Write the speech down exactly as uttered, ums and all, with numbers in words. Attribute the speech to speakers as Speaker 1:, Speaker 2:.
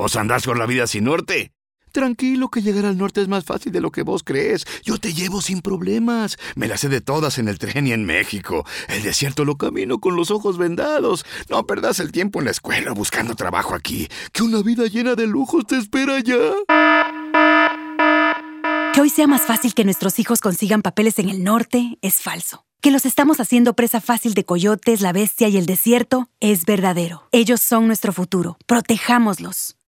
Speaker 1: ¿Vos andás por la vida sin norte? Tranquilo, que llegar al norte es más fácil de lo que vos crees. Yo te llevo sin problemas. Me las sé de todas en el tren y en México. El desierto lo camino con los ojos vendados. No perdas el tiempo en la escuela buscando trabajo aquí, que una vida llena de lujos te espera allá.
Speaker 2: Que hoy sea más fácil que nuestros hijos consigan papeles en el norte es falso. Que los estamos haciendo presa fácil de coyotes, la bestia y el desierto es verdadero. Ellos son nuestro futuro. Protejámoslos.